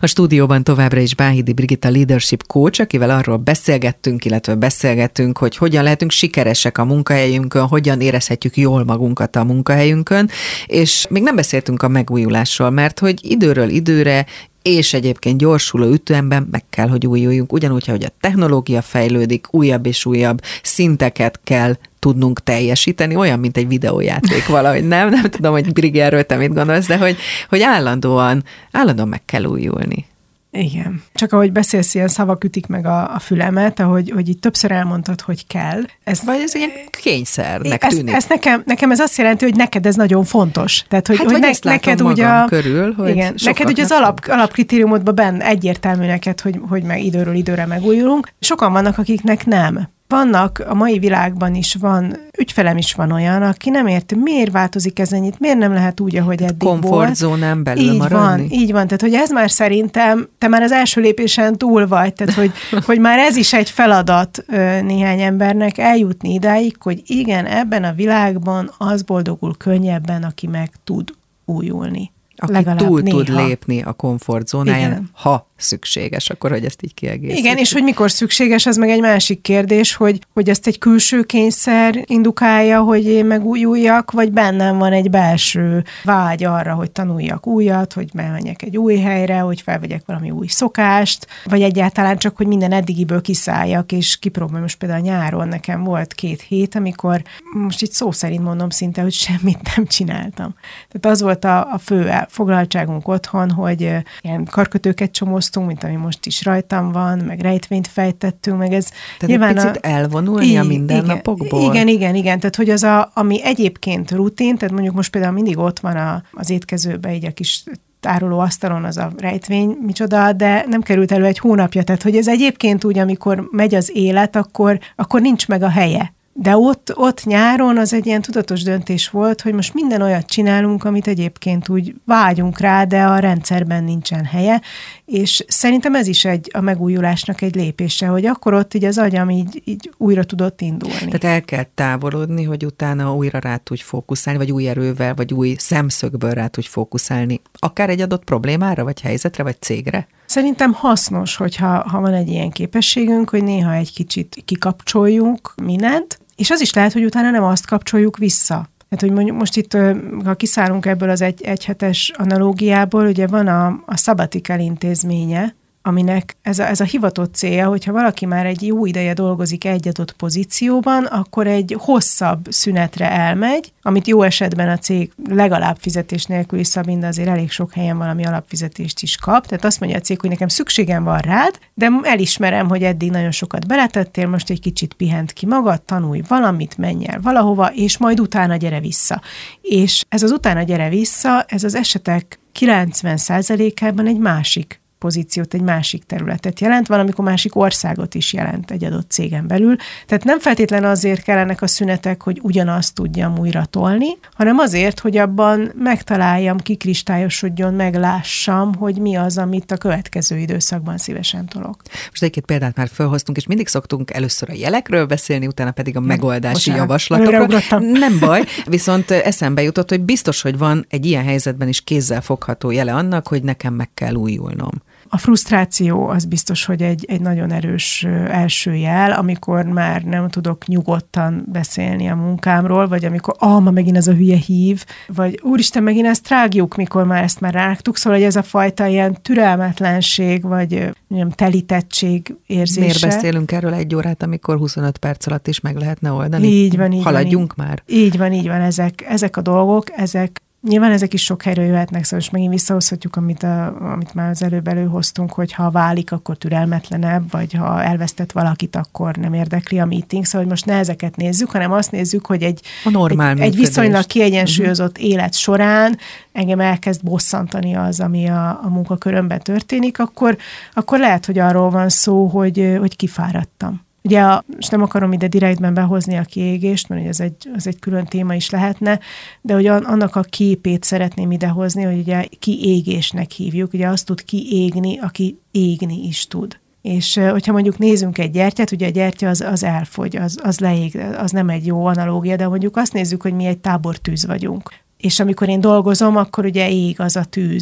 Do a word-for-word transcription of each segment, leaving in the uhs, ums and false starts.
A stúdióban továbbra is Báhidi Brigitta leadership coach, akivel arról beszélgettünk, illetve beszélgetünk, hogy hogyan lehetünk sikeresek a munkahelyünkön, hogyan érezhetjük jól magunkat a munkahelyünkön, és még nem beszéltünk a megújulásról, mert hogy időről időre és egyébként gyorsuló ütemben meg kell, hogy újuljunk, ugyanúgy, hogy a technológia fejlődik, újabb és újabb szinteket kell tudnunk teljesíteni, olyan, mint egy videójáték valahogy, nem? Nem tudom, hogy Brigi, erről te mit gondolsz, de hogy, hogy állandóan, állandóan meg kell újulni. Igen. Csak ahogy beszélsz, ilyen szavak ütik meg a, a fülemet, ahogy hogy így többször elmondtad, hogy kell. Ez, vagy ez ilyen kényszernek ezt, tűnik. Ezt nekem, nekem ez azt jelenti, hogy neked ez nagyon fontos. Tehát, hogy, hát, hogy ne, ezt neked ugye a, körül, hogy igen, neked ugye az alap, alapkritériumodban benne egyértelmű neked, hogy, hogy meg időről időre megújulunk. Sokan vannak, akiknek nem. Vannak, a mai világban is van, ügyfelem is van olyan, aki nem érti, miért változik ez ennyit, miért nem lehet úgy, ahogy eddig volt. Komfortzónán belül így maradni. Van, így van, tehát hogy ez már szerintem, te már az első lépésen túl vagy, tehát hogy, hogy már ez is egy feladat néhány embernek eljutni idáig, hogy igen, ebben a világban az boldogul könnyebben, aki meg tud újulni. Aki Legalább túl néha. tud lépni a komfortzónáján, igen. ha szükséges, akkor hogy ezt így kiegészítjük. Igen, és hogy mikor szükséges, az meg egy másik kérdés, hogy, hogy ezt egy külső kényszer indukálja, hogy én megújuljak, vagy bennem van egy belső vágy arra, hogy tanuljak újat, hogy menjek egy új helyre, hogy felvegyek valami új szokást, vagy egyáltalán csak, hogy minden eddigiből kiszálljak, és kipróbálom. Most például nyáron nekem volt két hét, amikor most itt szó szerint mondom szinte, hogy semmit nem csináltam. Tehát az volt a, a fő foglaltságunk otthon, hogy ilyen karkötőket csomóztunk, mint ami most is rajtam van, meg rejtvényt fejtettünk, meg ez tehát nyilván egy picit a... elvonulni a mindennapokból. Igen, igen, igen, igen, tehát hogy az a, ami egyébként rutin, tehát mondjuk most például mindig ott van a, az étkezőbe így a kis tároló asztalon az a rejtvény, micsoda, de nem került elő egy hónapja, tehát hogy ez egyébként úgy, amikor megy az élet, akkor, akkor nincs meg a helye. De ott, ott nyáron az egy ilyen tudatos döntés volt, hogy most minden olyat csinálunk, amit egyébként úgy vágyunk rá, de a rendszerben nincsen helye, és szerintem ez is egy, a megújulásnak egy lépése, hogy akkor ott így az agyam így, így újra tudott indulni. Tehát el kell távolodni, hogy utána újra rá tudj fókuszálni, vagy új erővel, vagy új szemszögből rá tudj fókuszálni, akár egy adott problémára, vagy helyzetre, vagy cégre. Szerintem hasznos, hogyha ha van egy ilyen képességünk, hogy néha egy kicsit kikapcsoljunk mindent, és az is lehet, hogy utána nem azt kapcsoljuk vissza. Hát, hogy mondjuk most itt, ha kiszállunk ebből az egy, egyhetes analógiából, ugye van a, a sabbatical intézménye, aminek ez a, ez a hivatott célja, hogyha valaki már egy jó ideje dolgozik egy adott pozícióban, akkor egy hosszabb szünetre elmegy, amit jó esetben a cég legalább fizetés nélkül is szab, de azért elég sok helyen valami alapfizetést is kap. Tehát azt mondja a cég, hogy nekem szükségem van rád, de elismerem, hogy eddig nagyon sokat beletettél, most egy kicsit pihent ki magad, tanulj valamit, menj el valahova, és majd utána gyere vissza. És ez az utána gyere vissza, ez az esetek kilencven százalékában egy másik pozíciót, egy másik területet jelent, valamikor másik országot is jelent egy adott cégen belül. Tehát nem feltétlenül azért kellenek a szünetek, hogy ugyanazt tudjam újra tolni, hanem azért, hogy abban megtaláljam, kikristályosodjon, meglássam, hogy mi az, amit a következő időszakban szívesen tolok. Most egy-két példát már felhoztunk, és mindig szoktunk először a jelekről beszélni, utána pedig a megoldási Bocsánat, javaslatokról. Nem baj, viszont eszembe jutott, hogy biztos, hogy van egy ilyen helyzetben is kézzel fogható jele annak, hogy nekem meg kell újulnom. A frusztráció az biztos, hogy egy, egy nagyon erős első jel, amikor már nem tudok nyugodtan beszélni a munkámról, vagy amikor, ah, ma megint ez a hülye hív, vagy úristen, megint ezt rágjuk, mikor már ezt már rágtuk, szóval, hogy ez a fajta ilyen türelmetlenség, vagy mondjam, telítettség érzése. Miért beszélünk erről egy órát, amikor huszonöt perc alatt is meg lehetne oldani? Így van, így Haladjunk van, már? Így van, így van, ezek, ezek a dolgok, ezek nyilván ezek is sok helyről jöhetnek, szóval most megint visszahozhatjuk, amit, a, amit már az előbb előhoztunk, hogy ha válik, akkor türelmetlenebb, vagy ha elvesztett valakit, akkor nem érdekli a meeting. Szóval hogy most ne ezeket nézzük, hanem azt nézzük, hogy egy, egy, egy viszonylag kiegyensúlyozott uh-huh. élet során engem elkezd bosszantani az, ami a, a munkakörömben történik, akkor, akkor lehet, hogy arról van szó, hogy, hogy kifáradtam. Ugye, a, és nem akarom ide direktben behozni a kiégést, mert ez egy, az egy külön téma is lehetne, de hogy annak a képét szeretném idehozni, hogy ugye kiégésnek hívjuk, ugye azt tud kiégni, aki égni is tud. És hogyha mondjuk nézzünk egy gyertyát, ugye a gyertya az, az elfogy, az, az leég, az nem egy jó analógia, de mondjuk azt nézzük, hogy mi egy tábortűz vagyunk. És amikor én dolgozom, akkor ugye ég az a tűz.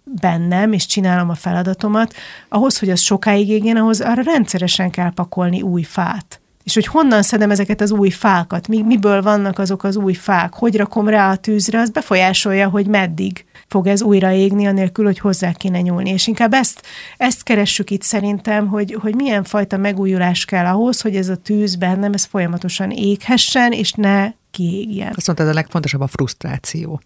bennem, és csinálom a feladatomat, ahhoz, hogy az sokáig égjen, ahhoz arra rendszeresen kell pakolni új fát. És hogy honnan szedem ezeket az új fákat, mi, miből vannak azok az új fák, hogy rakom rá a tűzre, az befolyásolja, hogy meddig fog ez újra égni, anélkül, hogy hozzá kéne nyúlni. És inkább ezt, ezt keressük itt szerintem, hogy, hogy milyen fajta megújulás kell ahhoz, hogy ez a tűz bennem, ez folyamatosan éghessen, és ne kiégjen. Azt mondtad, a legfontosabb a frusztráció.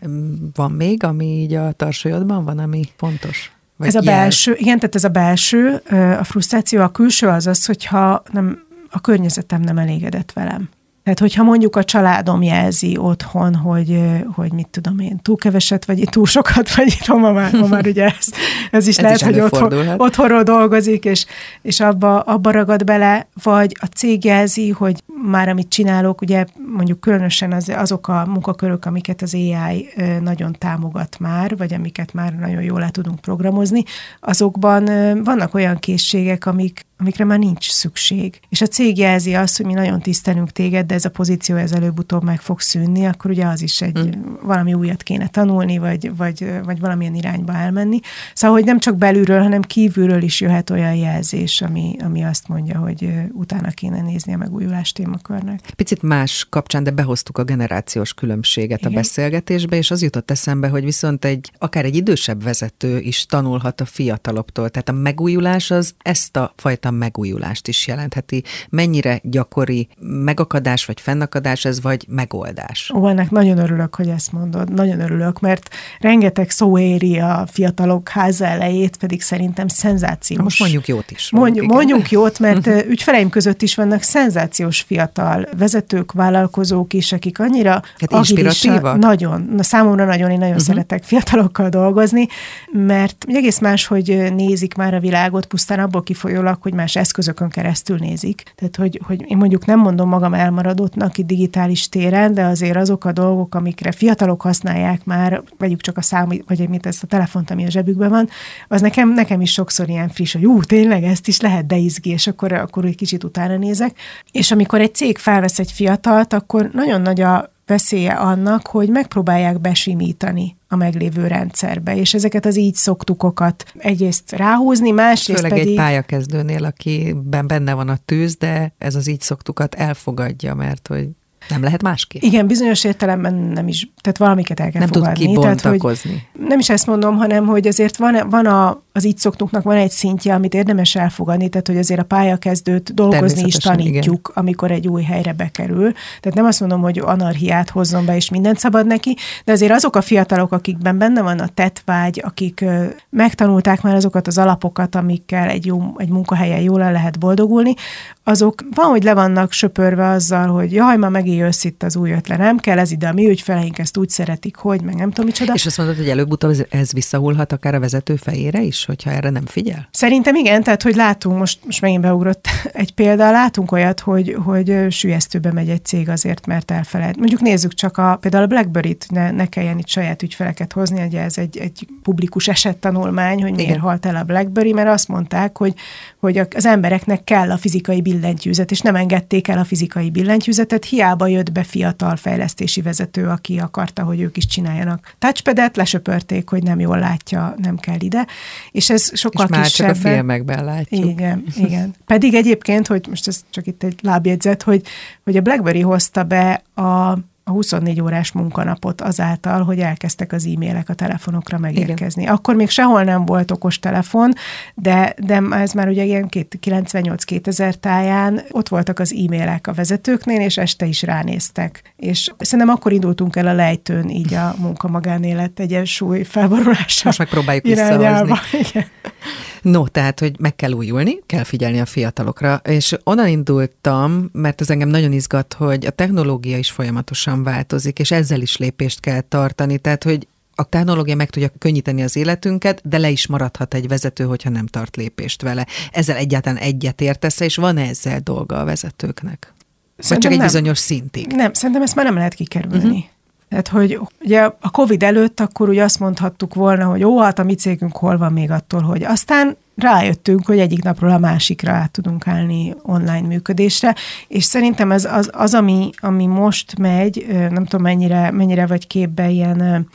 Van még, ami így a tarsolyodban van, ami fontos? Vagy ez a jel? belső, igen, tehát ez a belső, a frusztráció, a külső az az, hogyha nem, a környezetem nem elégedett velem. Tehát, hogyha mondjuk a családom jelzi otthon, hogy, hogy mit tudom én, túl keveset, vagy túl sokat, vagy itt ma már, ma már ugye ez, ez is ez lehet, is hogy otthon, otthonról dolgozik, és, és abba, abba ragad bele, vagy a cég jelzi, hogy már amit csinálok, ugye mondjuk különösen az, azok a munkakörök, amiket az á i nagyon támogat már, vagy amiket már nagyon jól le tudunk programozni, azokban vannak olyan készségek, amik, amikre már nincs szükség. És a cég jelzi azt, hogy mi nagyon tisztelünk téged, de ez a pozíció ez előbb-utóbb meg fog szűnni, akkor ugye az is egy mm. valami újat kéne tanulni, vagy, vagy, vagy valamilyen irányba elmenni. Szóval, hogy nem csak belülről, hanem kívülről is jöhet olyan jelzés, ami, ami azt mondja, hogy utána kéne nézni a megújulás témakörnek. Picit más kapcsán, de behoztuk a generációs különbséget Igen. a beszélgetésbe, és az jutott eszembe, hogy viszont egy akár egy idősebb vezető is tanulhat a fiataloktól. Tehát a megújulás az ezt a fajta megújulást is jelentheti. Mennyire gyakori megakadás, vagy fennakadás ez, vagy megoldás? Ó, ennek nagyon örülök, hogy ezt mondod. Nagyon örülök, mert rengeteg szó éri a fiatalok háza elejét, pedig szerintem szenzációs. Most mondjuk jót is. Mondjuk, mondjuk jót, mert ügyfeleim között is vannak szenzációs fiatal vezetők, vállalkozók is, akik annyira hát inspiratívak? Nagyon. Na, számomra nagyon, én nagyon uh-huh. szeretek fiatalokkal dolgozni, mert egész más, hogy nézik már a világot, pusztán abból kifolyólag, hogy más eszközökön keresztül nézik. Tehát, hogy, hogy én mondjuk nem mondom magam elmaradottnak itt digitális téren, de azért azok a dolgok, amikre fiatalok használják már, vegyük csak a számít, vagy mint ezt a telefont, ami a zsebükben van, az nekem, nekem is sokszor ilyen friss, hogy jú, tényleg ezt is lehet, de izgi, és akkor, akkor egy kicsit utána nézek. És amikor egy cég felvesz egy fiatalt, akkor nagyon nagy a veszélye annak, hogy megpróbálják besimítani a meglévő rendszerbe, és ezeket az így szoktukokat egyrészt ráhúzni, másrészt Főleg pedig... egy pályakezdőnél, akiben benne van a tűz, de ez az így szoktukat elfogadja, mert hogy nem lehet másképp. Igen, bizonyos értelemben nem is, tehát valamiket el kell nem fogadni. Nem tud kibontakozni. Tehát, hogy nem is ezt mondom, hanem, hogy azért van, van a, az így szoktunknak van egy szintje, amit érdemes elfogadni, tehát, hogy azért a pályakezdőt dolgozni is tanítjuk, igen. amikor egy új helyre bekerül. Tehát nem azt mondom, hogy anarchiát hozzon be, és mindent szabad neki, de azért azok a fiatalok, akikben benne van a tettvágy, akik ö, megtanulták már azokat az alapokat, amikkel egy, jó, egy munkahelyen jól el lehet boldogulni, azok van, hogy le vannak söpörve azzal, hogy jaj, ma megint jössz itt az új ötlet, nem kell ez ide, a mi ügyfeleink ezt úgy szeretik, hogy meg nem tudom micsoda. És azt mondod, hogy előbb-utóbb ez visszahullhat akár a vezető fejére is, hogyha erre nem figyel? Szerintem igen, tehát hogy látunk, most, most megint beugrott egy példa, látunk olyat, hogy, hogy sülyeztőbe megy egy cég azért, mert elfeled. Mondjuk nézzük csak a, például a BlackBerry-t, ne, ne kelljen itt saját ügyfeleket hozni, ugye ez egy, egy publikus esettanulmány, hogy miért igen. halt el a BlackBerry, mert azt mondták, hogy, hogy az embereknek kell a fizikai billentyűzet, és nem engedték el a fizikai billentyűzetet, hiába jött be fiatal fejlesztési vezető, aki akarta, hogy ők is csináljanak touchpadet, lesöpörték, hogy nem jól látja, nem kell ide, és ez sokkal és már kisebben. csak a filmekben látjuk. Igen, igen. Pedig egyébként, hogy most ez csak itt egy lábjegyzet, hogy, hogy a BlackBerry hozta be a a huszonnégy órás munkanapot azáltal, hogy elkezdtek az e-mailek a telefonokra megérkezni. Igen. Akkor még sehol nem volt okos telefon, de, de ez már ugye ilyen kilencvennyolc kétezer táján ott voltak az e-mailek a vezetőknél, és este is ránéztek. És szerintem akkor indultunk el a lejtőn így a munka-magánélet egyensúly felborulása. Most megpróbáljuk visszahozni. Igen. No, tehát, hogy meg kell újulni, kell figyelni a fiatalokra, és onnan indultam, mert az engem nagyon izgat, hogy a technológia is folyamatosan változik, és ezzel is lépést kell tartani, tehát, hogy a technológia meg tudja könnyíteni az életünket, de le is maradhat egy vezető, hogyha nem tart lépést vele. Ezzel egyáltalán egyet értesz, és van ezzel dolga a vezetőknek? Vagy csak egy nem. bizonyos szintig? Nem, szerintem ezt már nem lehet kikerülni. Uh-huh. Tehát, hogy ugye a Covid előtt akkor ugye azt mondhattuk volna, hogy ó, hát a mi cégünk hol van még attól, hogy aztán rájöttünk, hogy egyik napról a másikra át tudunk állni online működésre, és szerintem ez az, az ami, ami most megy, nem tudom mennyire, mennyire vagy képbe ilyen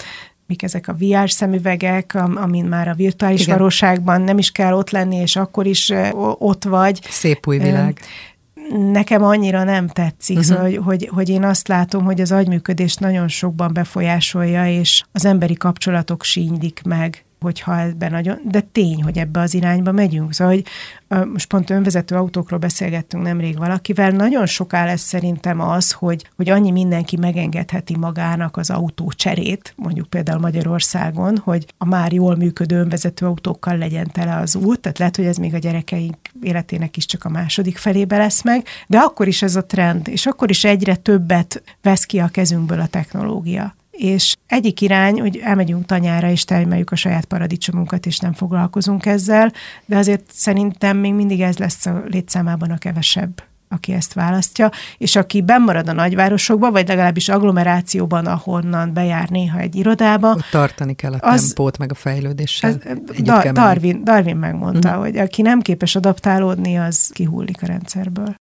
mik ezek a vé er szemüvegek, amin már a virtuális Igen. valóságban nem is kell ott lenni, és akkor is ott vagy. Szép új világ. Nekem annyira nem tetszik, Uh-huh. szóval, hogy, hogy, hogy én azt látom, hogy az agyműködést nagyon sokban befolyásolja, és az emberi kapcsolatok sínylik meg, hogyha ebben nagyon, de tény, hogy ebbe az irányba megyünk. Szóval, hogy most pont önvezető autókról beszélgettünk nemrég valakivel, nagyon soká lesz szerintem az, hogy, hogy annyi mindenki megengedheti magának az autócserét, mondjuk például Magyarországon, hogy a már jól működő önvezető autókkal legyen tele az út, tehát lehet, hogy ez még a gyerekeink életének is csak a második felébe lesz meg, de akkor is ez a trend, és akkor is egyre többet vesz ki a kezünkből a technológia. És egyik irány, hogy elmegyünk tanyára, és termeljük a saját paradicsomunkat, és nem foglalkozunk ezzel, de azért szerintem még mindig ez lesz a létszámában a kevesebb, aki ezt választja, és aki bennmarad a nagyvárosokban, vagy legalábbis agglomerációban, ahonnan bejár néha egy irodába. Ott tartani kell a az, tempót, meg a fejlődéssel. Az, da, Darwin, Darwin megmondta, uh-huh. hogy aki nem képes adaptálódni, az kihullik a rendszerből.